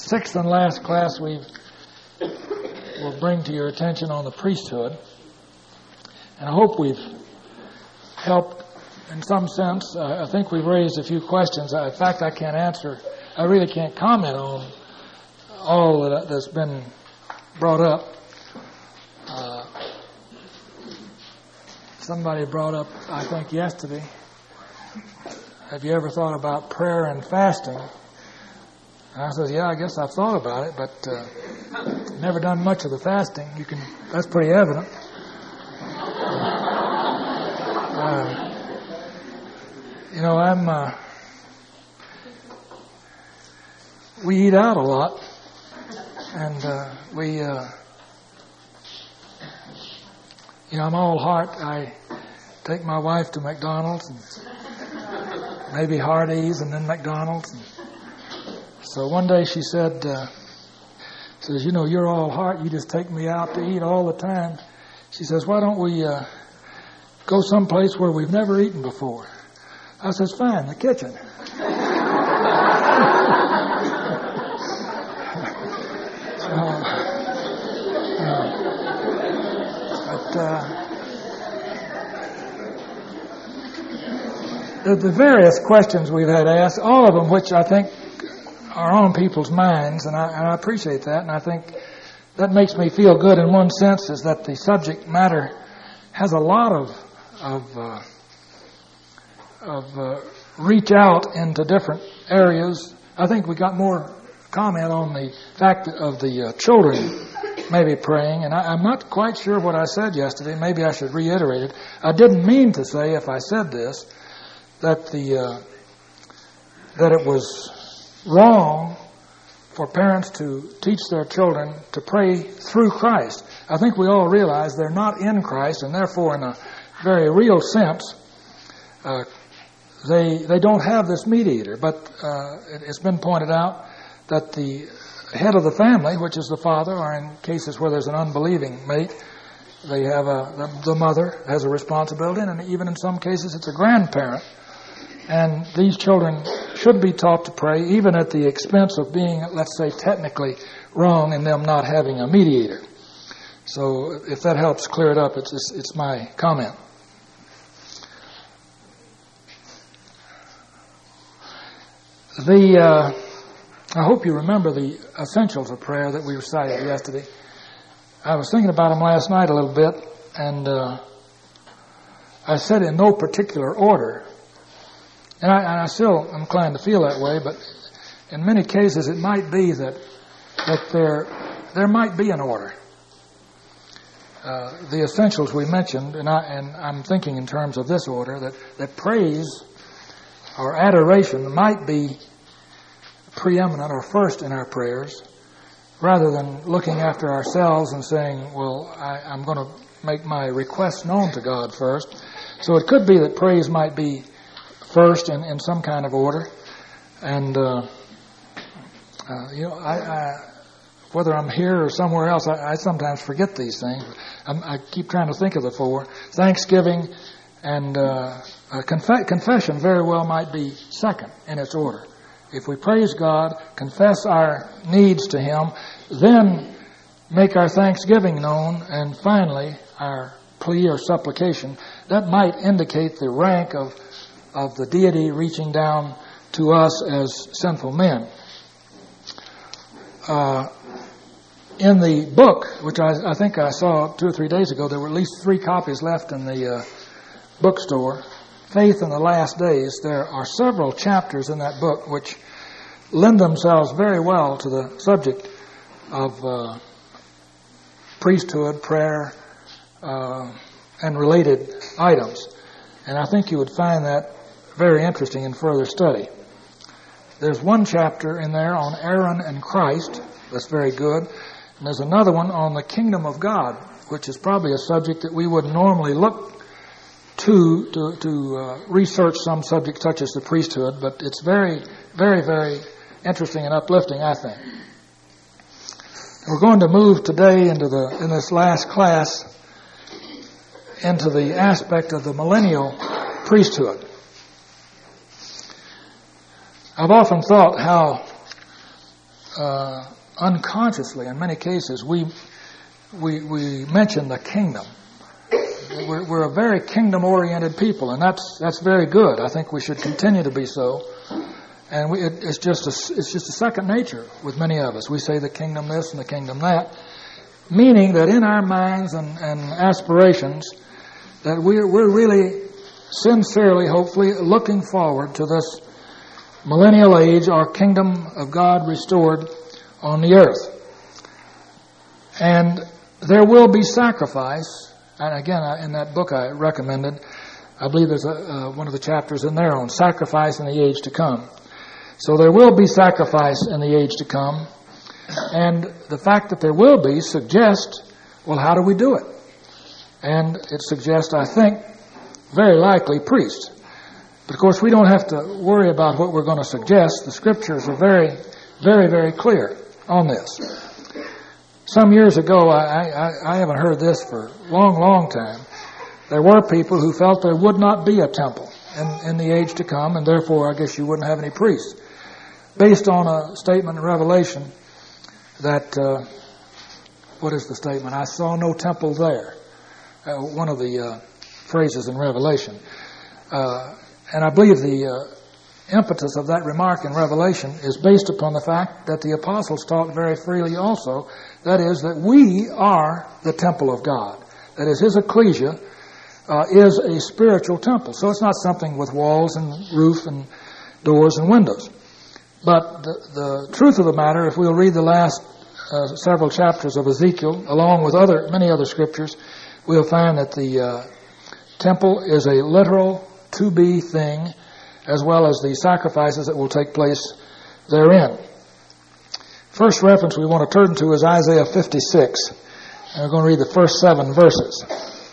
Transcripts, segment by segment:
sixth and last class we will bring to your attention on the priesthood. And I hope we've helped in some sense. I think we've raised a few questions. In fact, I really can't comment on all that's been brought up. Somebody brought up, I think yesterday, have you ever thought about prayer and fasting? And I said, yeah, I guess I've thought about it, but never done much of the fasting. That's pretty evident. We eat out a lot, and I'm all heart. I take my wife to McDonald's, and maybe Hardee's, and then McDonald's. So one day she said, you're all heart. You just take me out to eat all the time. She says, why don't we go someplace where we've never eaten before? I says, fine, the kitchen. The various questions we've had asked, all of them which I think are on people's minds, and I appreciate that, and I think that makes me feel good in one sense, is that the subject matter has a lot of reach out into different areas. I think we got more comment on the fact of the children maybe praying, and I'm not quite sure what I said yesterday. Maybe I should reiterate it. I didn't mean to say, if I said this, that it was wrong for parents to teach their children to pray through Christ. I think we all realize they're not in Christ, and therefore, in a very real sense, they don't have this mediator. But it's been pointed out that the head of the family, which is the father, or in cases where there's an unbelieving mate, they have the mother has a responsibility, and even in some cases it's a grandparent. And these children should be taught to pray, even at the expense of being, let's say, technically wrong in them not having a mediator. So if that helps clear it up, it's my comment. I hope you remember the essentials of prayer that we recited yesterday. I was thinking about them last night a little bit, and I said in no particular order. And I still am inclined to feel that way, but in many cases it might be that there might be an order. The essentials we mentioned, and I'm thinking in terms of this order, that praise or adoration might be preeminent or first in our prayers, rather than looking after ourselves and saying, well, I'm going to make my requests known to God first. So it could be that praise might be first in some kind of order, and whether I'm here or somewhere else, I sometimes forget these things. I keep trying to think of the four. Thanksgiving and confession very well might be second in its order. If we praise God, confess our needs to Him, then make our thanksgiving known, and finally our plea or supplication, that might indicate the rank of the deity reaching down to us as sinful men. In the book, which I think I saw 2 or 3 days ago, there were at least 3 copies left in the bookstore, Faith in the Last Days. There are several chapters in that book which lend themselves very well to the subject of priesthood, prayer, and related items. And I think you would find that very interesting in further study. There's one chapter in there on Aaron and Christ. That's very good. And there's another one on the kingdom of God, which is probably a subject that we would normally look to research some subject such as the priesthood, but it's very, very, very interesting and uplifting, I think. We're going to move today in this last class into the aspect of the millennial priesthood. I've often thought how unconsciously, in many cases, we mention the kingdom. We're a very kingdom-oriented people, and that's very good. I think we should continue to be so. And it's just a second nature with many of us. We say the kingdom this and the kingdom that, meaning that in our minds and aspirations, that we're really sincerely, hopefully, looking forward to this millennial age, our kingdom of God restored on the earth. And there will be sacrifice. And again, in that book I recommended, I believe there's one of the chapters in there on sacrifice in the age to come. So there will be sacrifice in the age to come. And the fact that there will be suggests, well, how do we do it? And it suggests, I think, very likely priests. But of course, we don't have to worry about what we're going to suggest. The Scriptures are very, very, very clear on this. Some years ago, I haven't heard this for a long, long time, there were people who felt there would not be a temple in the age to come, and therefore I guess you wouldn't have any priests. Based on a statement in Revelation that, what is the statement? I saw no temple there. One of the phrases in Revelation. And I believe the impetus of that remark in Revelation is based upon the fact that the apostles taught very freely also, that is, that we are the temple of God. That is, His ecclesia is a spiritual temple. So it's not something with walls and roof and doors and windows. But the truth of the matter, if we'll read the last several chapters of Ezekiel, along with many other scriptures, we'll find that the temple is a literal to-be thing, as well as the sacrifices that will take place therein. First reference we want to turn to is Isaiah 56. And we're going to read the first 7 verses.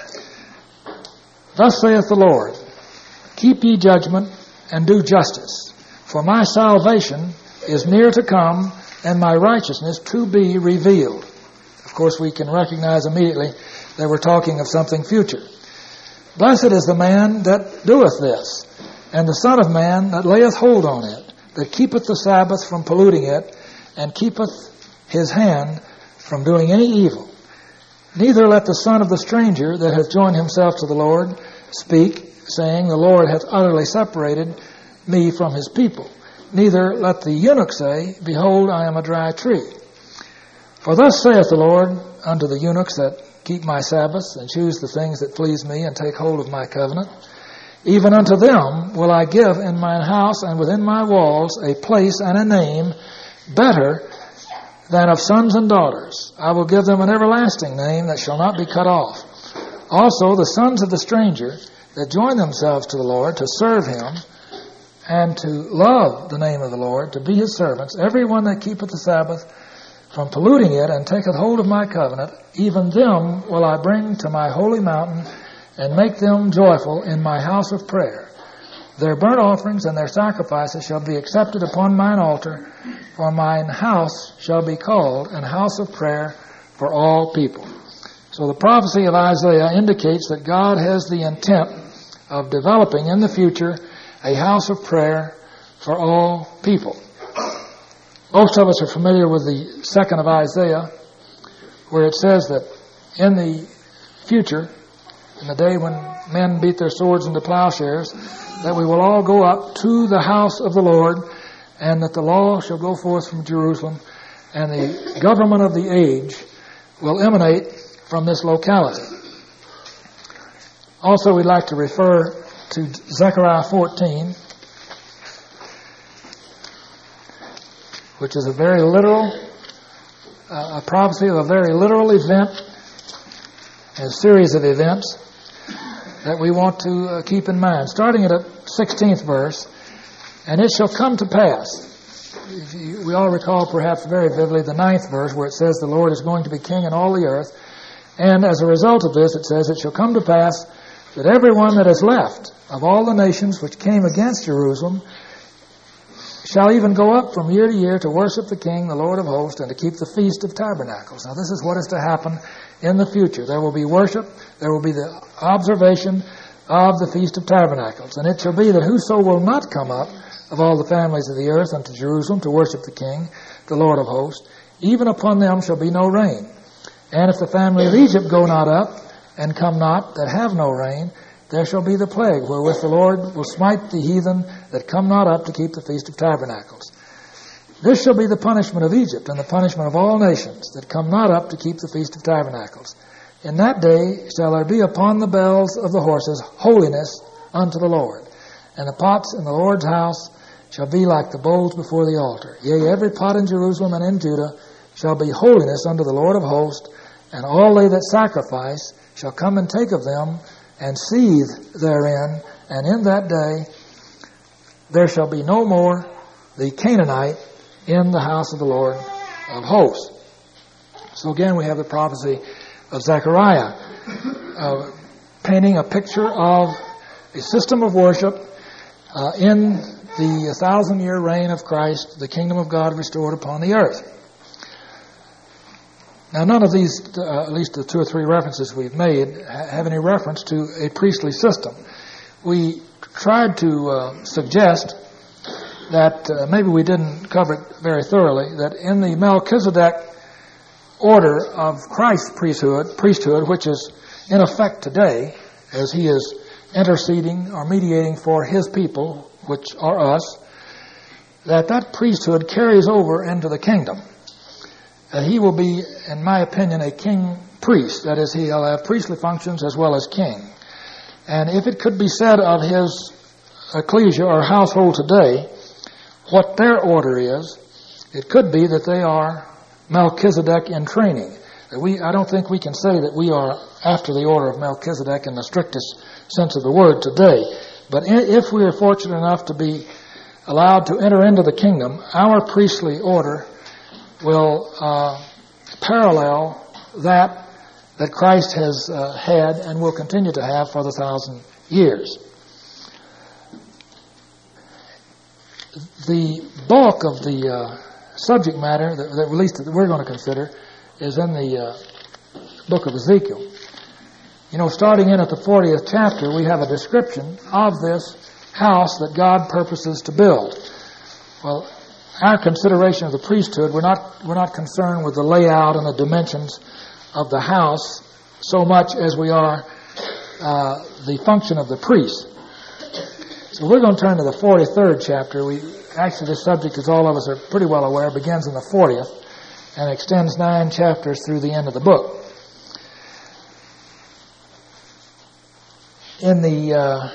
Thus saith the Lord, keep ye judgment and do justice, for my salvation is near to come, and my righteousness to be revealed. Of course, we can recognize immediately that we're talking of something future. Blessed is the man that doeth this, and the Son of Man that layeth hold on it, that keepeth the Sabbath from polluting it, and keepeth his hand from doing any evil. Neither let the son of the stranger that hath joined himself to the Lord speak, saying, the Lord hath utterly separated me from his people. Neither let the eunuch say, behold, I am a dry tree. For thus saith the Lord unto the eunuchs that keep my Sabbaths, and choose the things that please me, and take hold of my covenant, even unto them will I give in mine house and within my walls a place and a name better than of sons and daughters. I will give them an everlasting name that shall not be cut off. Also the sons of the stranger that join themselves to the Lord to serve him and to love the name of the Lord, to be his servants, every one that keepeth the Sabbath from polluting it and taketh hold of my covenant, even them will I bring to my holy mountain and make them joyful in my house of prayer. Their burnt offerings and their sacrifices shall be accepted upon mine altar, for mine house shall be called an house of prayer for all people. So the prophecy of Isaiah indicates that God has the intent of developing in the future a house of prayer for all people. Most of us are familiar with the second of Isaiah, where it says that in the future, in the day when men beat their swords into plowshares, that we will all go up to the house of the Lord, and that the law shall go forth from Jerusalem, and the government of the age will emanate from this locality. Also, we'd like to refer to Zechariah 14, which is a very literal, a prophecy of a very literal event, a series of events that we want to keep in mind. Starting at the 16th verse, and it shall come to pass. We all recall perhaps very vividly the 9th verse where it says the Lord is going to be king in all the earth. And as a result of this, it says, it shall come to pass that everyone that is left of all the nations which came against Jerusalem shall even go up from year to year to worship the King, the Lord of hosts, and to keep the Feast of Tabernacles. Now this is what is to happen in the future. There will be worship. There will be the observation of the Feast of Tabernacles. And it shall be that whoso will not come up of all the families of the earth unto Jerusalem to worship the King, the Lord of hosts, even upon them shall be no rain. And if the family of Egypt go not up, and come not, that have no rain, there shall be the plague, wherewith the Lord will smite the heathen that come not up to keep the Feast of Tabernacles. This shall be the punishment of Egypt, and the punishment of all nations that come not up to keep the Feast of Tabernacles. In that day shall there be upon the bells of the horses holiness unto the Lord. And the pots in the Lord's house shall be like the bowls before the altar. Yea, every pot in Jerusalem and in Judah shall be holiness unto the Lord of hosts, and all they that sacrifice shall come and take of them, and seethe therein, and in that day there shall be no more the Canaanite in the house of the Lord of hosts. So again we have the prophecy of Zechariah, painting a picture of a system of worship in the 1,000-year reign of Christ, the kingdom of God restored upon the earth. Now, none of these, at least the 2 or 3 references we've made, have any reference to a priestly system. We tried to suggest that, maybe we didn't cover it very thoroughly, that in the Melchizedek order of Christ's priesthood, which is in effect today, as he is interceding or mediating for his people, which are us, that priesthood carries over into the kingdom. That he will be, in my opinion, a king priest. That is, he'll have priestly functions as well as king. And if it could be said of his ecclesia or household today, what their order is, it could be that they are Melchizedek in training. I don't think we can say that we are after the order of Melchizedek in the strictest sense of the word today. But if we are fortunate enough to be allowed to enter into the kingdom, our priestly order will parallel that Christ has had and will continue to have for the 1,000 years. The bulk of the subject matter, that at least that we're going to consider, is in the book of Ezekiel. You know, starting in at the 40th chapter, we have a description of this house that God purposes to build. Well, our consideration of the priesthood, we're not concerned with the layout and the dimensions of the house so much as we are the function of the priest. So we're going to turn to the 43rd chapter. Actually, this subject, as all of us are pretty well aware, begins in the 40th and extends 9 chapters through the end of the book. In the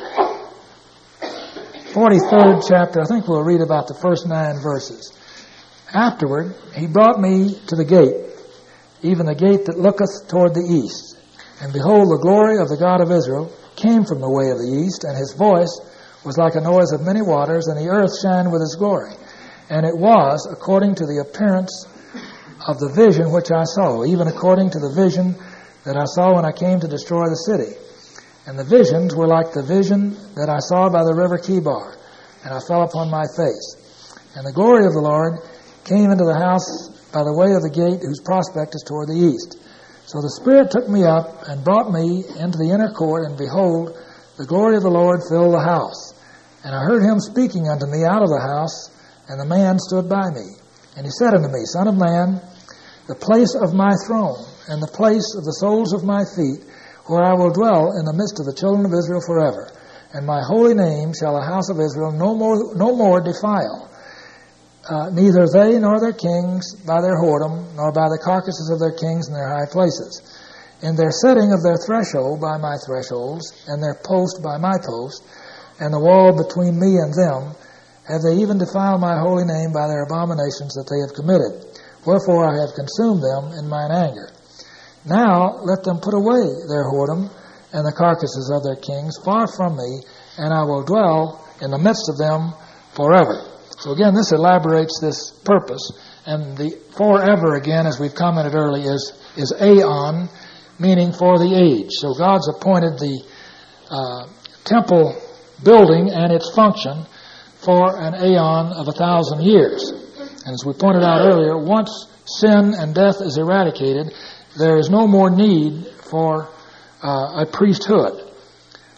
43rd chapter, I think we'll read about the first 9 verses. Afterward, he brought me to the gate, even the gate that looketh toward the east. And behold, the glory of the God of Israel came from the way of the east, and his voice was like a noise of many waters, and the earth shined with his glory. And it was according to the appearance of the vision which I saw, even according to the vision that I saw when I came to destroy the city. And the visions were like the vision that I saw by the river Chebar, and I fell upon my face. And the glory of the Lord came into the house by the way of the gate whose prospect is toward the east. So the Spirit took me up and brought me into the inner court, and behold, the glory of the Lord filled the house. And I heard him speaking unto me out of the house, and the man stood by me. And he said unto me, Son of man, the place of my throne, and the place of the soles of my feet, where I will dwell in the midst of the children of Israel forever. And my holy name shall the house of Israel no more defile, neither they nor their kings by their whoredom, nor by the carcasses of their kings in their high places. In their setting of their threshold by my thresholds, and their post by my post, and the wall between me and them, have they even defiled my holy name by their abominations that they have committed. Wherefore I have consumed them in mine anger. Now let them put away their whoredom and the carcasses of their kings far from me, and I will dwell in the midst of them forever. So again, this elaborates this purpose. And the forever, again, as we've commented earlier, is aeon, meaning for the age. So God's appointed the temple building and its function for an aeon of 1,000 years. And as we pointed out earlier, once sin and death is eradicated, there is no more need for a priesthood.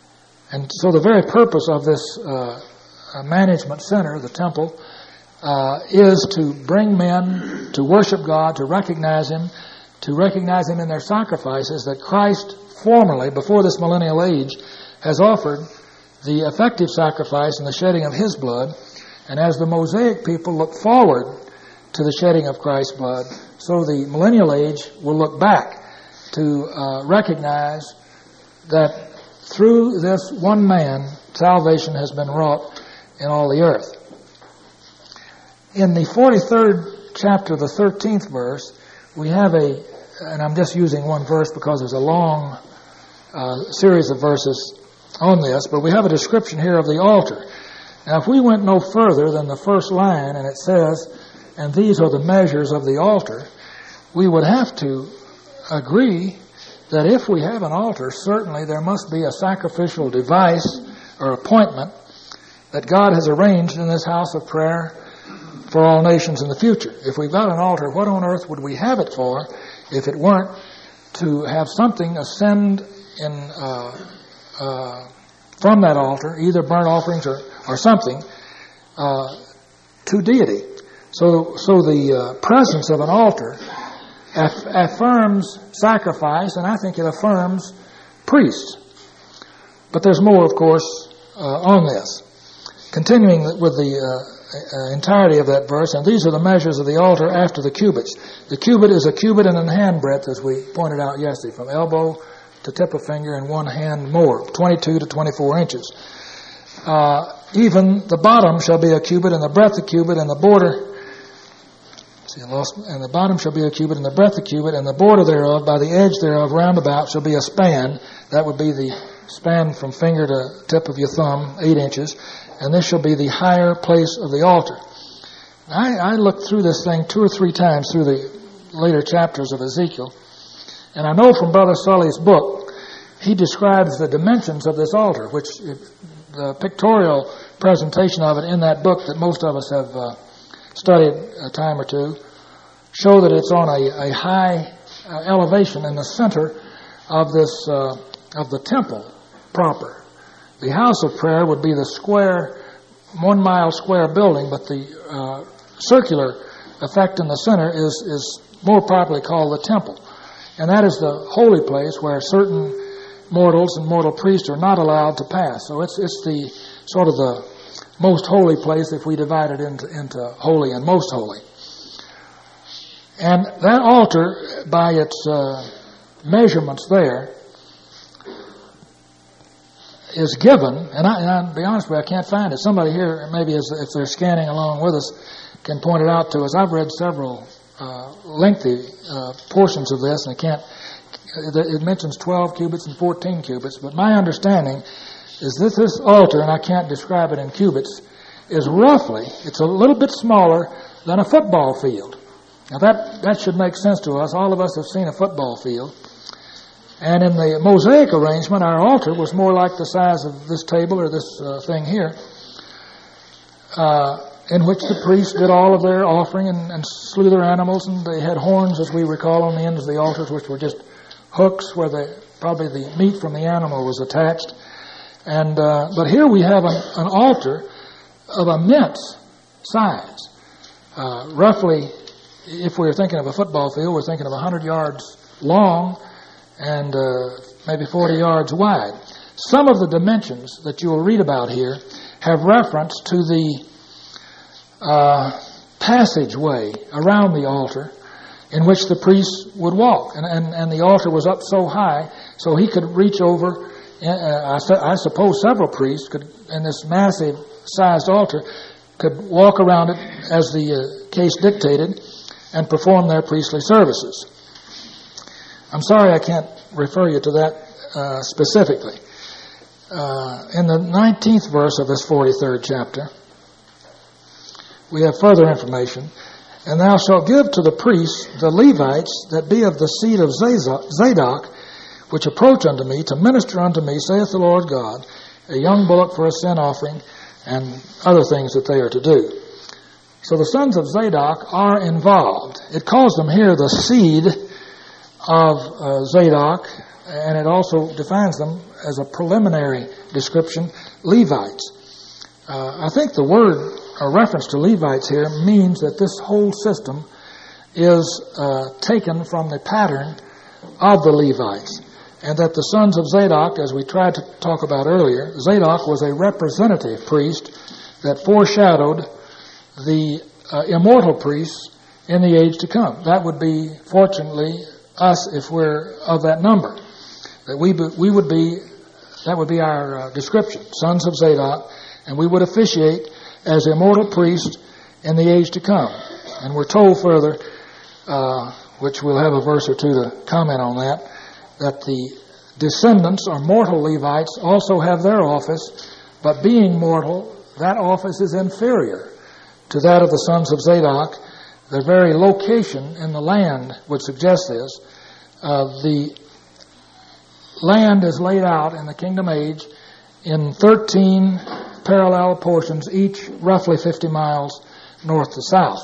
And so the very purpose of this management center, the temple, is to bring men to worship God, to recognize Him in their sacrifices, that Christ formerly, before this millennial age, has offered the effective sacrifice and the shedding of His blood. And as the Mosaic people look forward to the shedding of Christ's blood, so the millennial age will look back to recognize that through this one man, salvation has been wrought in all the earth. In the 43rd chapter, the 13th verse, we have and I'm just using one verse because there's a long series of verses on this, but we have a description here of the altar. Now, if we went no further than the first line, and it says, "And these are the measures of the altar," we would have to agree that if we have an altar, certainly there must be a sacrificial device or appointment that God has arranged in this house of prayer for all nations in the future. If we've got an altar, what on earth would we have it for if it weren't to have something ascend from that altar, either burnt offerings or something, to deity? So the presence of an altar affirms sacrifice, and I think it affirms priests. But there's more, of course, on this. Continuing with the entirety of that verse, "And these are the measures of the altar after the cubits." The cubit is a cubit and a hand breadth, as we pointed out yesterday, from elbow to tip of finger and one hand more, 22 to 24 inches. Even the bottom shall be a cubit, and the breadth a cubit, and the border... And the bottom shall be a cubit, and the breadth a cubit, and the border thereof, by the edge thereof, round about, shall be a span. That would be the span from finger to tip of your thumb, 8 inches. And this shall be the higher place of the altar. I looked through this thing 2 or 3 times through the later chapters of Ezekiel. And I know from Brother Sully's book, he describes the dimensions of this altar, which the pictorial presentation of it in that book that most of us have studied a time or two, show that it's on a high elevation in the center of this of the temple proper. The house of prayer would be the square, 1 mile square building, but the circular effect in the center is more properly called the temple. And that is the holy place where certain mortals and mortal priests are not allowed to pass. So it's the sort of the most holy place if we divide it into holy and most holy. And that altar, by its measurements there, is given, and I'll be honest with you, I can't find it. Somebody here, maybe if they're scanning along with us, can point it out to us. I've read several lengthy portions of this, and it mentions 12 cubits and 14 cubits, but my understanding is that this altar, and I can't describe it in cubits, is roughly, it's a little bit smaller than a football field. Now that should make sense to us. All of us have seen a football field. And in the Mosaic arrangement, our altar was more like the size of this table or this thing here, in which the priests did all of their offering and slew their animals, and they had horns, as we recall, on the ends of the altars, which were just hooks where probably the meat from the animal was attached. And but here we have an altar of immense size. Roughly, if we were thinking of a football field, we're thinking of 100 yards long and maybe 40 yards wide. Some of the dimensions that you will read about here have reference to the passageway around the altar in which the priests would walk. And the altar was up so high, so he could reach over. I suppose several priests could, in this massive sized altar, could walk around it as the case dictated and perform their priestly services. I'm sorry I can't refer you to that specifically. In the 19th verse of this 43rd chapter, we have further information. "And thou shalt give to the priests, the Levites, that be of the seed of Zadok, which approach unto me, to minister unto me, saith the Lord God, a young bullock for a sin offering," and other things that they are to do. So the sons of Zadok are involved. It calls them here the seed of Zadok, and it also defines them as a preliminary description, Levites. I think the word, a reference to Levites here, means that this whole system is taken from the pattern of the Levites, and that the sons of Zadok, as we tried to talk about earlier, Zadok was a representative priest that foreshadowed the immortal priests in the age to come. That would be, fortunately, us if we're of that number. That that would be our description, sons of Zadok, and we would officiate as immortal priests in the age to come. And we're told further, which we'll have a verse or two to comment on that the descendants or mortal Levites also have their office, but being mortal, that office is inferior to that of the sons of Zadok. The very location in the land would suggest this. The land is laid out in the kingdom age in 13 parallel portions, each roughly 50 miles north to south.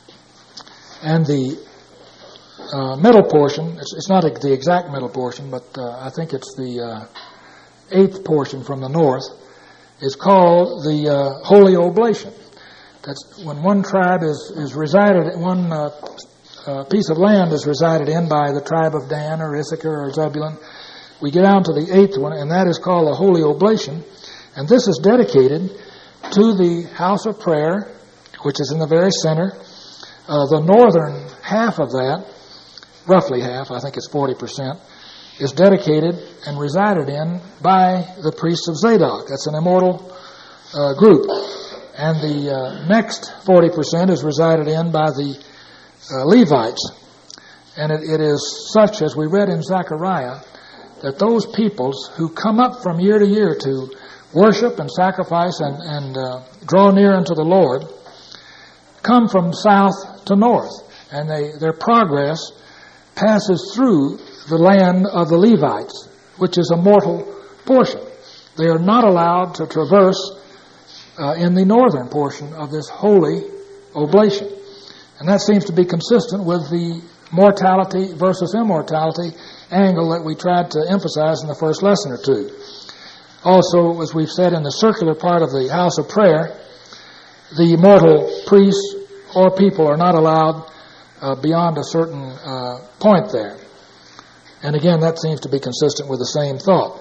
And the middle portion, it's not the exact middle portion, but I think it's the eighth portion from the north, is called the Holy Oblation. That's when one tribe is resided, one piece of land is resided in by the tribe of Dan or Issachar or Zebulun. We get down to the eighth one, and that is called the Holy Oblation. And this is dedicated to the house of prayer, which is in the very center. The northern half of that, roughly half, I think it's 40%, is dedicated and resided in by the priests of Zadok. That's an immortal group. And the next 40% is resided in by the Levites. And it is such, as we read in Zechariah, that those peoples who come up from year to year to worship and sacrifice and draw near unto the Lord come from south to north. And their progress passes through the land of the Levites, which is a mortal portion. They are not allowed to traverse in the northern portion of this holy oblation. And that seems to be consistent with the mortality versus immortality angle that we tried to emphasize in the first lesson or two. Also, as we've said in the circular part of the house of prayer, the mortal priests or people are not allowed beyond a certain point there. And again, that seems to be consistent with the same thought.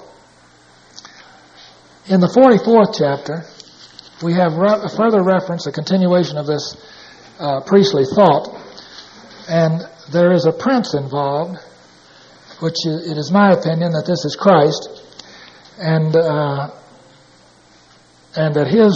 In the 44th chapter, we have a further reference, a continuation of this priestly thought, and there is a prince involved, which it is my opinion that this is Christ, and that his,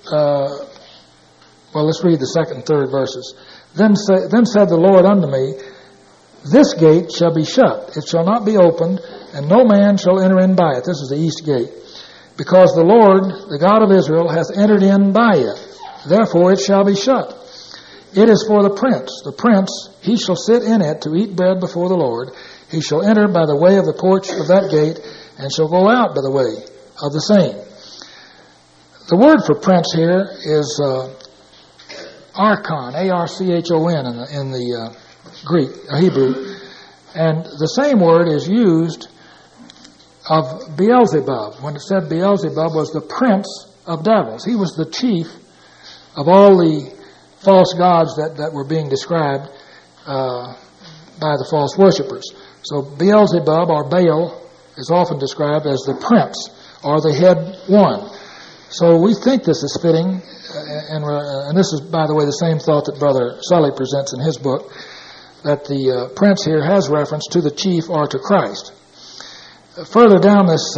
well, let's read the second and third verses. Then said the Lord unto me, this gate shall be shut, it shall not be opened, and no man shall enter in by it. This is the east gate. Because the Lord, the God of Israel, hath entered in by it. Therefore it shall be shut. It is for the prince. The prince, he shall sit in it to eat bread before the Lord. He shall enter by the way of the porch of that gate, and shall go out by the way of the same. The word for prince here is archon, A-R-C-H-O-N in the Greek, Hebrew. And the same word is used of Beelzebub, when it said Beelzebub was the prince of devils. He was the chief of all the false gods that were being described by the false worshippers. So Beelzebub, or Baal, is often described as the prince, or the head one. So we think this is fitting, and this is, by the way, the same thought that Brother Sully presents in his book, that the prince here has reference to the chief or to Christ. Further down this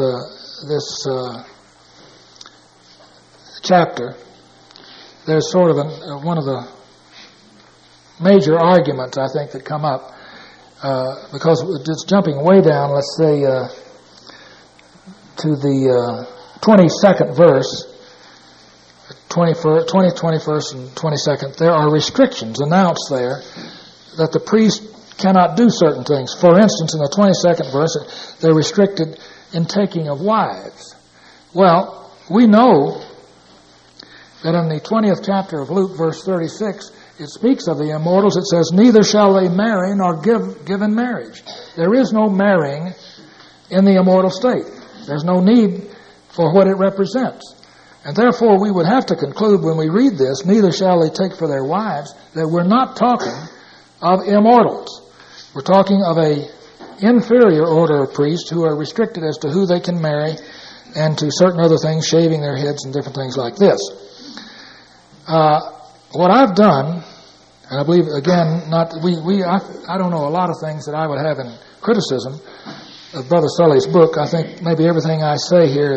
chapter, there's sort of one of the major arguments, I think, that come up, because it's jumping way down, let's say, to the 22nd verse, 20th, 21st, and 22nd. There are restrictions announced there that the priest cannot do certain things. For instance, in the 22nd verse, they're restricted in taking of wives. Well, we know that in the 20th chapter of Luke, verse 36, it speaks of the immortals. It says, neither shall they marry nor give in marriage. There is no marrying in the immortal state. There's no need for what it represents. And therefore we would have to conclude when we read this, neither shall they take for their wives, that we're not talking of immortals. We're talking of a inferior order of priests who are restricted as to who they can marry and to certain other things, shaving their heads and different things like this. What I've done, and I believe, again, I don't know a lot of things that I would have in criticism of Brother Sully's book. I think maybe everything I say here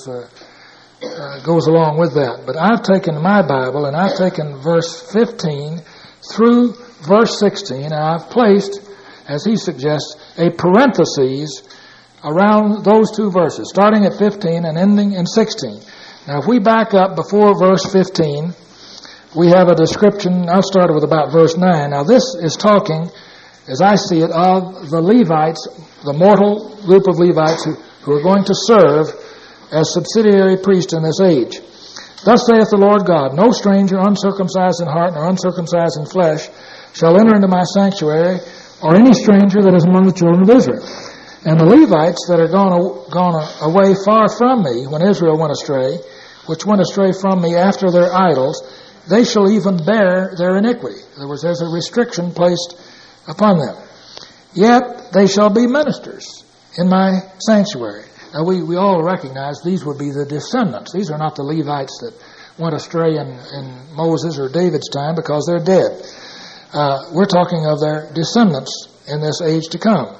goes along with that. But I've taken my Bible and I've taken verse 15 through verse 16, and I've placed, as he suggests, a parenthesis around those two verses, starting at 15 and ending in 16. Now, if we back up before verse 15, we have a description. I'll start with about verse 9. Now, this is talking, as I see it, of the Levites, the mortal group of Levites who are going to serve as subsidiary priests in this age. Thus saith the Lord God, no stranger uncircumcised in heart nor uncircumcised in flesh shall enter into my sanctuary, or any stranger that is among the children of Israel. And the Levites that are gone away far from me, when Israel went astray, which went astray from me after their idols, they shall even bear their iniquity. In other words, there's a restriction placed upon them. Yet they shall be ministers in my sanctuary. Now we all recognize these would be the descendants. These are not the Levites that went astray in Moses or David's time, because they're dead. We're talking of their descendants in this age to come.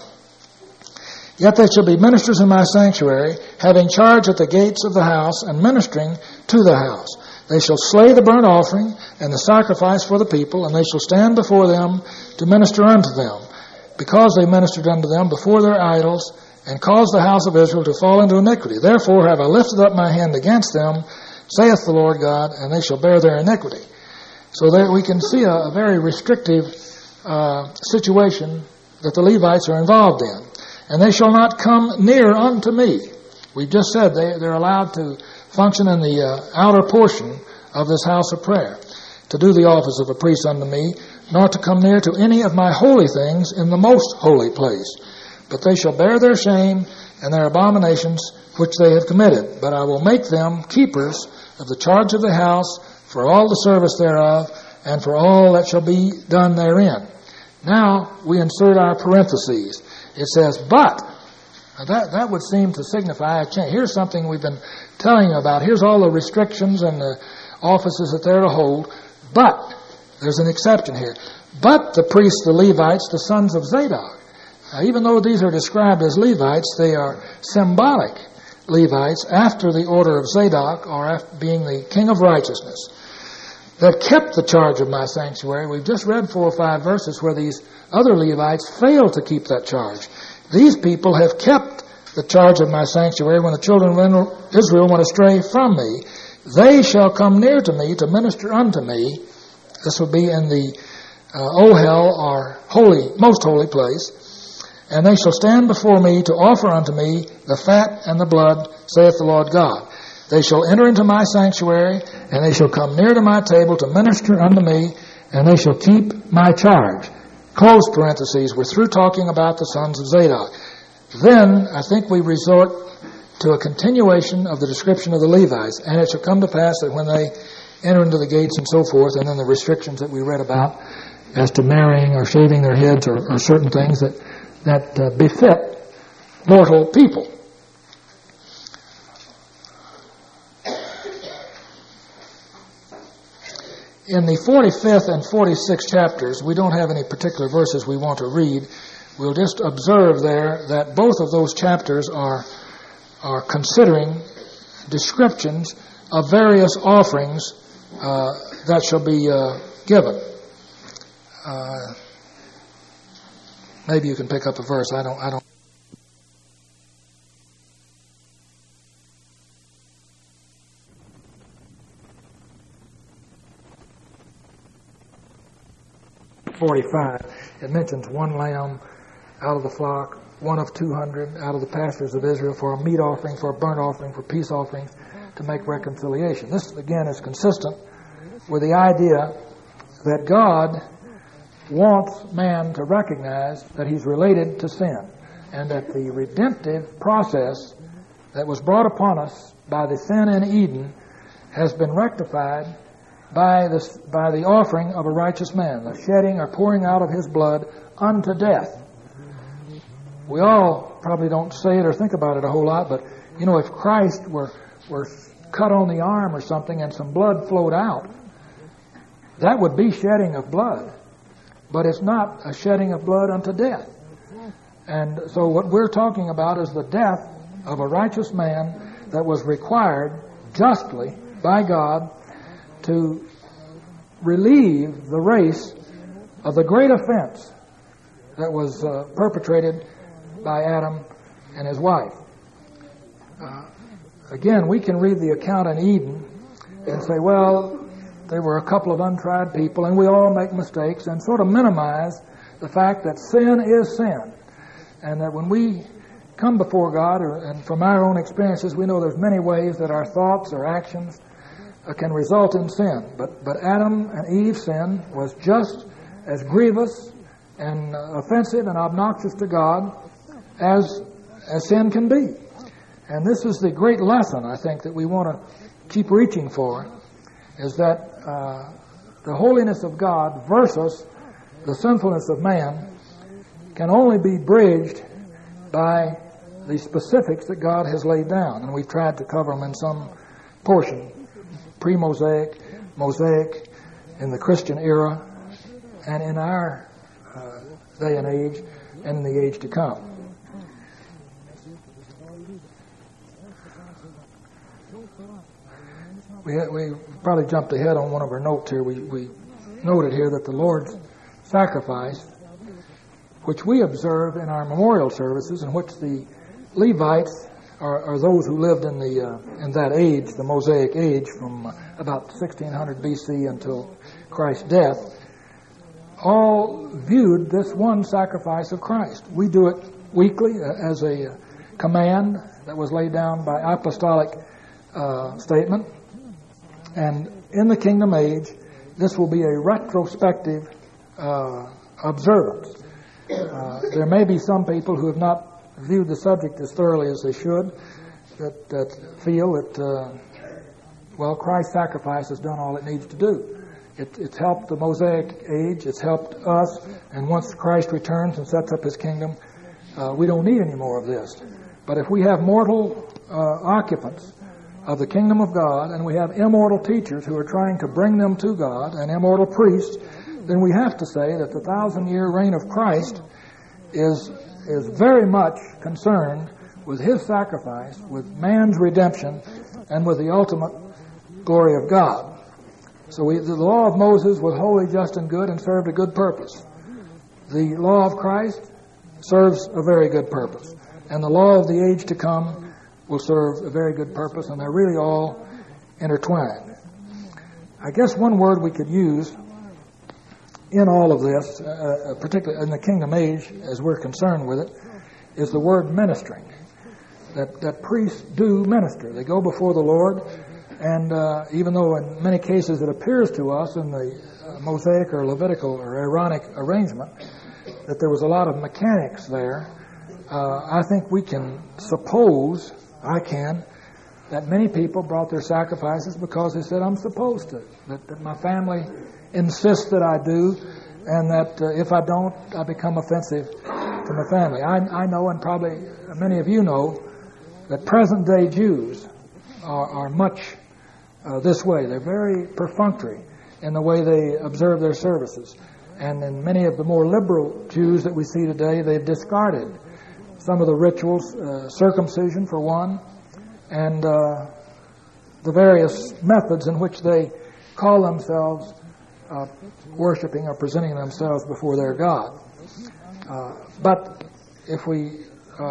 Yet they shall be ministers in my sanctuary, having charge at the gates of the house and ministering to the house. They shall slay the burnt offering and the sacrifice for the people, and they shall stand before them to minister unto them, because they ministered unto them before their idols, and caused the house of Israel to fall into iniquity. Therefore have I lifted up my hand against them, saith the Lord God, and they shall bear their iniquity. So there we can see a very restrictive situation that the Levites are involved in. And they shall not come near unto me. We've just said they're allowed to function in the outer portion of this house of prayer, to do the office of a priest unto me, nor to come near to any of my holy things in the most holy place. But they shall bear their shame and their abominations which they have committed. But I will make them keepers of the charge of the house, for all the service thereof, and for all that shall be done therein. Now we insert our parentheses. It says, but. Now that would seem to signify a change. Here's something we've been telling you about. Here's all the restrictions and the offices that they're to hold. But, there's an exception here. But the priests, the Levites, the sons of Zadok. Now, even though these are described as Levites, they are symbolic Levites after the order of Zadok, or after being the king of righteousness, that kept the charge of my sanctuary. We've just read 4 or 5 verses where these other Levites failed to keep that charge. These people have kept the charge of my sanctuary when the children of Israel went astray from me. They shall come near to me to minister unto me. This will be in the Ohel, or holy, most holy place. And they shall stand before me to offer unto me the fat and the blood, saith the Lord God. They shall enter into my sanctuary, and they shall come near to my table to minister unto me, and they shall keep my charge. Close parentheses. We're through talking about the sons of Zadok. Then I think we resort to a continuation of the description of the Levites. And it shall come to pass that when they enter into the gates and so forth, and then the restrictions that we read about as to marrying or shaving their heads or certain things that befit mortal people. In the 45th and 46th chapters, we don't have any particular verses we want to read. We'll just observe there that both of those chapters are considering descriptions of various offerings that shall be given. Maybe you can pick up a verse. I don't. It mentions one lamb out of the flock, one of 200 out of the pastures of Israel, for a meat offering, for a burnt offering, for peace offerings, to make reconciliation. This, again, is consistent with the idea that God wants man to recognize that he's related to sin. and that the redemptive process that was brought upon us by the sin in Eden has been rectified by the offering of a righteous man, the shedding or pouring out of his blood unto death. We all probably don't say it or think about it a whole lot, but you know, if Christ were cut on the arm or something and some blood flowed out, that would be shedding of blood. But it's not a shedding of blood unto death. And so what we're talking about is the death of a righteous man that was required justly by God to relieve the race of the great offense that was perpetrated by Adam and his wife. Again, we can read the account in Eden and say, well, there were a couple of untried people and we all make mistakes, and sort of minimize the fact that sin is sin. And that when we come before God, and from our own experiences, we know there's many ways that our thoughts or actions can result in sin. But Adam and Eve's sin was just as grievous and offensive and obnoxious to God as sin can be. And this is the great lesson, I think, that we want to keep reaching for, is that the holiness of God versus the sinfulness of man can only be bridged by the specifics that God has laid down. And we've tried to cover them in some portion, pre-Mosaic, Mosaic, in the Christian era, and in our day and age, and in the age to come. We probably jumped ahead on one of our notes here. We noted here that the Lord's sacrifice, which we observe in our memorial services, in which the Levites are those who lived in that age, the Mosaic age, from about 1600 BC until Christ's death, all viewed this one sacrifice of Christ. We do it weekly as a command that was laid down by apostolic statement. And in the kingdom age, this will be a retrospective observance. There may be some people who have not viewed the subject as thoroughly as they should, that feel that, Christ's sacrifice has done all it needs to do. It's helped the Mosaic age, it's helped us, and once Christ returns and sets up his kingdom, we don't need any more of this. But if we have mortal occupants of the kingdom of God, and we have immortal teachers who are trying to bring them to God, and immortal priests, then we have to say that the 1,000-year reign of Christ is very much concerned with his sacrifice, with man's redemption, and with the ultimate glory of God. So the law of Moses was holy, just, and good, and served a good purpose. The law of Christ serves a very good purpose. And the law of the age to come will serve a very good purpose, and they're really all intertwined. I guess one word we could use in all of this, particularly in the kingdom age, as we're concerned with it, is the word ministering. That priests do minister. They go before the Lord, and even though in many cases it appears to us in the Mosaic or Levitical or Aaronic arrangement that there was a lot of mechanics there, I think we can suppose, that many people brought their sacrifices because they said, I'm supposed to, that my family insists that I do, and that if I don't, I become offensive to my family. I know, and probably many of you know, that present-day Jews are much this way. They're very perfunctory in the way they observe their services. And in many of the more liberal Jews that we see today, they've discarded some of the rituals, circumcision for one, and the various methods in which they call themselves worshiping or presenting themselves before their God. But if we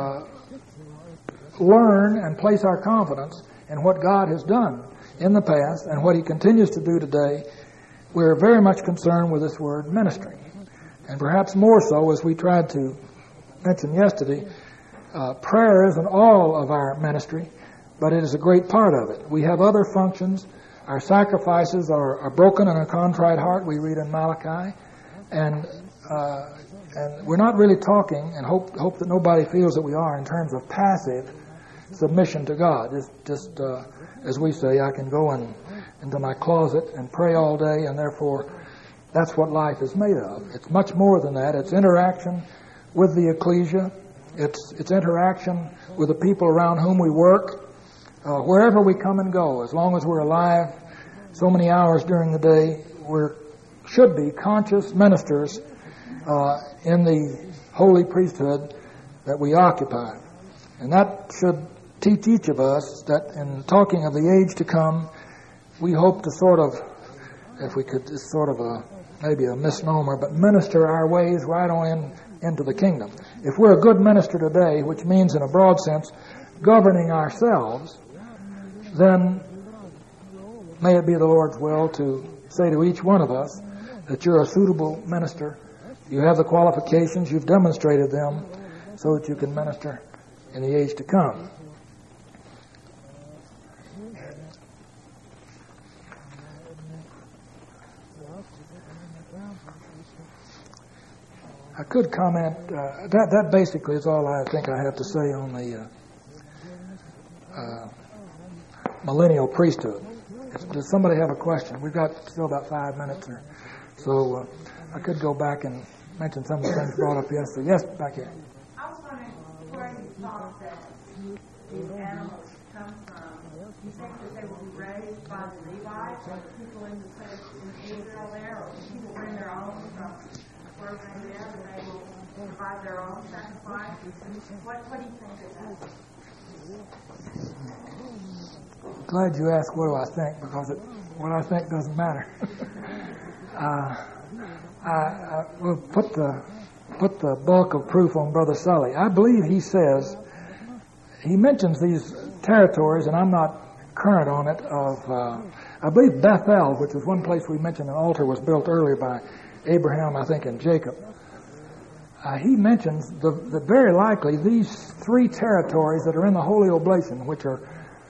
learn and place our confidence in what God has done in the past and what he continues to do today, we're very much concerned with this word ministering. And perhaps more so, as we tried to mention yesterday, prayer isn't all of our ministry, but it is a great part of it. We have other functions. Our sacrifices are broken and a contrite heart, we read in Malachi. And And we're not really talking, and hope that nobody feels that we are, in terms of passive submission to God. Just as we say, I can go into my closet and pray all day, and therefore that's what life is made of. It's much more than that. It's interaction with the ecclesia. It's interaction with the people around whom we work, wherever we come and go. As long as we're alive, so many hours during the day, we should be conscious ministers in the holy priesthood that we occupy. And that should teach each of us that in talking of the age to come, we hope to sort of, if we could, it's sort of maybe a misnomer, but minister our ways right on into the kingdom. If we're a good minister today, which means in a broad sense governing ourselves, then may it be the Lord's will to say to each one of us that you're a suitable minister. You have the qualifications, you've demonstrated them so that you can minister in the age to come. I could comment, that basically is all I think I have to say on the millennial priesthood. Does somebody have a question? We've got still about 5 minutes or so. I could go back and mention some of the things brought up yesterday. Yes, back here. I was wondering where you thought that these animals come from. You think that they were raised by the Levites or the people in Israel there, or people bring their own from where they live and they will provide their own sacrifices? What do you think of that? Glad you asked what do I think, because what I think doesn't matter. I will put the bulk of proof on Brother Sully. I believe he mentions these territories, and I'm not current on it, I believe Bethel, which was one place we mentioned an altar was built earlier by Abraham, I think, and Jacob. He mentions that very likely these three territories that are in the Holy Oblation, which are,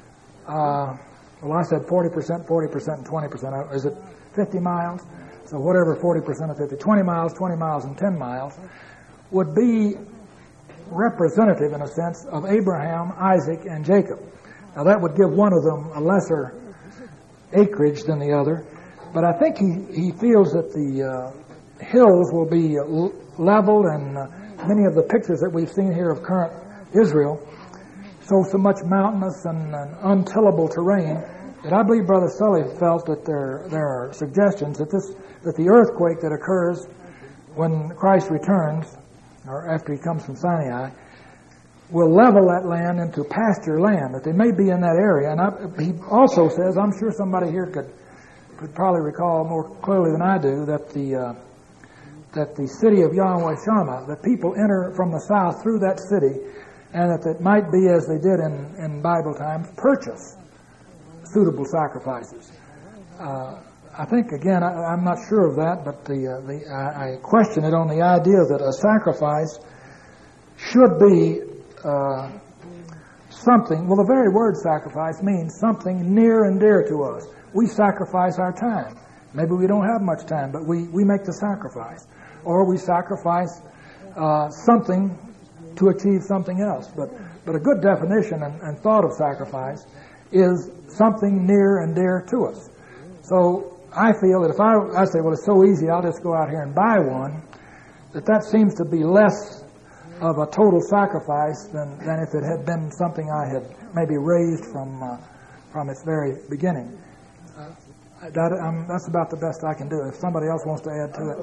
I said 40%, 40%, and 20%. Is it 50 miles? So whatever 40% of 50, 20 miles, and 10 miles, would be representative, in a sense, of Abraham, Isaac, and Jacob. Now that would give one of them a lesser acreage than the other, but I think he feels that the hills will be leveled, and many of the pictures that we've seen here of current Israel show so much mountainous and untillable terrain that I believe Brother Sully felt that there are suggestions that the earthquake that occurs when Christ returns, or after he comes from Sinai, will level that land into pasture land, that they may be in that area. And he also says, I'm sure somebody here could probably recall more clearly than I do, that the city of Yahweh Shammah, that people enter from the south through that city, and that it might be, as they did in Bible times, purchase suitable sacrifices. I think, again, I'm not sure of that, but I question it on the idea that a sacrifice should be something. Well, the very word sacrifice means something near and dear to us. We sacrifice our time. Maybe we don't have much time, but we make the sacrifice. Or we sacrifice something to achieve something else. But a good definition and thought of sacrifice is something near and dear to us. So I feel that if I say, well, it's so easy, I'll just go out here and buy one, that seems to be less of a total sacrifice than if it had been something I had maybe raised from its very beginning. That's about the best I can do. If somebody else wants to add to it.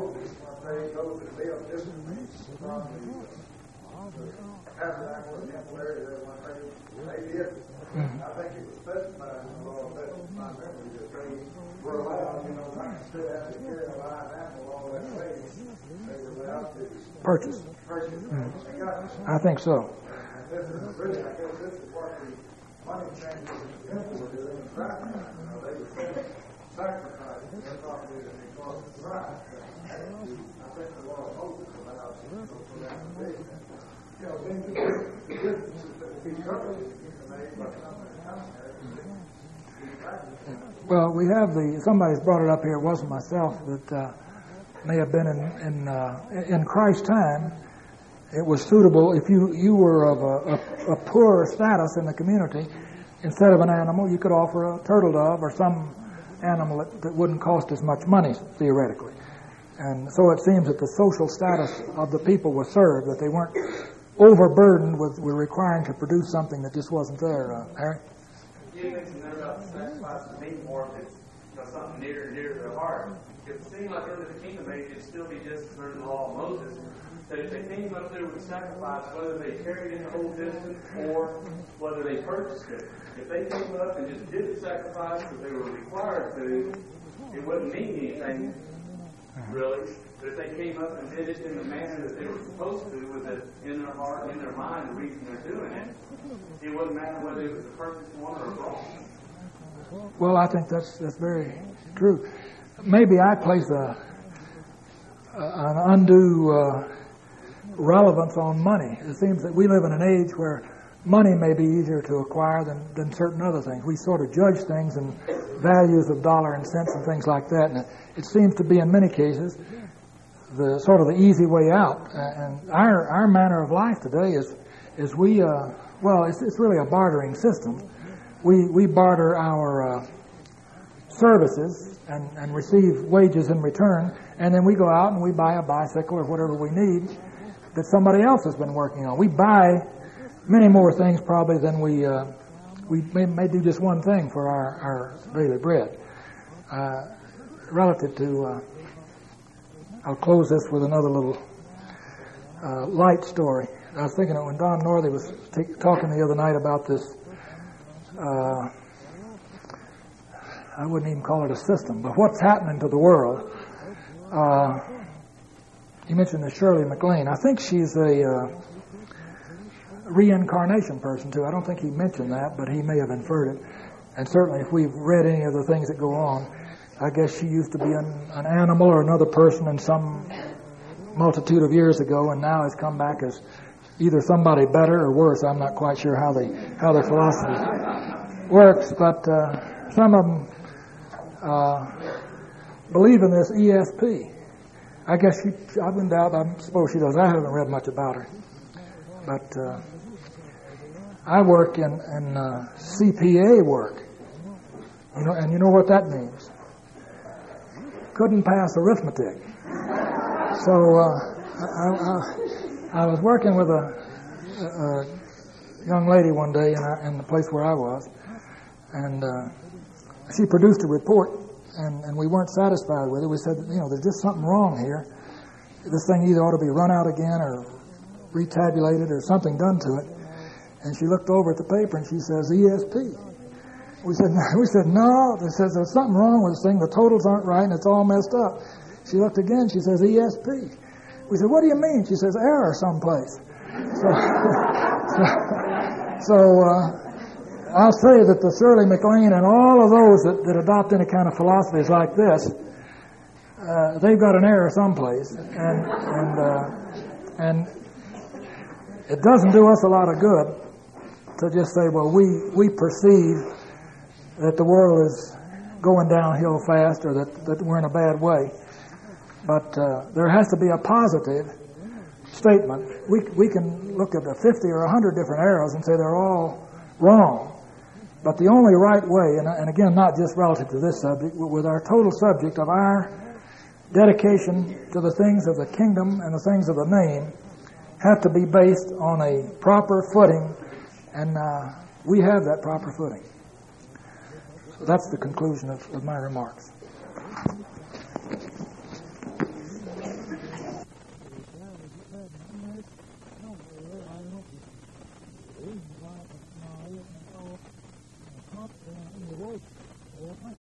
Mm-hmm. I think it was specified in the law, that's my memory, that they were allowed, instead of having to carry a live animal all that way, they were allowed to purchase. Mm-hmm. I think so. And this is really, I guess this is what the money changers in the temple were doing in Christ. They were selling sacrifices. They thought that it cost the price. I think the law of Moses allows for that to be. Then the differences that would be covered made by some Well, we have somebody's brought it up here, it wasn't myself, that may have been in Christ's time. It was suitable if you were of a poorer status in the community. Instead of an animal, you could offer a turtle dove or some animal that wouldn't cost as much money, theoretically. And so it seems that the social status of the people was served, that they weren't overburdened with requiring to produce something that just wasn't there. Harry? You mentioned there about the sacrifice to me more if it's something near to their heart. It seemed like under the kingdom age, it'd still be just as under the law of Moses, that if they came up there with a sacrifice, whether they carried it the whole distance or whether they purchased it, if they came up and just did the sacrifice because they were required to, it wouldn't mean anything, really. But if they came up and did it in the manner that they were supposed to, with it in their heart, in their mind, the reason they're doing it, it wouldn't matter whether it was a perfect one or a wrong. Well, I think that's very true. Maybe I place an undue relevance on money. It seems that we live in an age where money may be easier to acquire than certain other things. We sort of judge things in values of dollar and cents and things like that, and it seems to be in many cases the sort of the easy way out. And our manner of life today is we it's really a bartering system. We barter our services and receive wages in return, and then we go out and we buy a bicycle or whatever we need that somebody else has been working on. We buy many more things probably than we may do just one thing for our daily bread. Relative to, I'll close this with another little light story. I was thinking of when Don Northey was talking the other night about this, I wouldn't even call it a system, but what's happening to the world. You mentioned the Shirley MacLaine. I think she's a reincarnation person, too. I don't think he mentioned that, but he may have inferred it. And certainly if we've read any of the things that go on, I guess she used to be an animal or another person in some multitude of years ago, and now has come back as either somebody better or worse. I'm not quite sure how their philosophy works, but some of them believe in this ESP. I guess I've been doubt. I suppose she does. I haven't read much about her, but I work in CPA work. And you know what that means? Couldn't pass arithmetic. So I was working with a young lady one day in the place where I was, and she produced a report, and we weren't satisfied with it. We said, there's just something wrong here. This thing either ought to be run out again or retabulated or something done to it. And she looked over at the paper and she says, ESP. We said, no. It says there's something wrong with this thing. The totals aren't right and it's all messed up. She looked again. She says, ESP. We said, what do you mean? She says, error someplace. So I'll say that the Shirley MacLaine and all of those that adopt any kind of philosophies like this, they've got an error someplace, and it doesn't do us a lot of good to just say, well, we perceive that the world is going downhill fast or that we're in a bad way. But there has to be a positive statement. We can look at 50 or 100 different arrows and say they're all wrong. But the only right way, and again, not just relative to this subject, but with our total subject of our dedication to the things of the kingdom and the things of the name, have to be based on a proper footing, and we have that proper footing. So that's the conclusion of my remarks.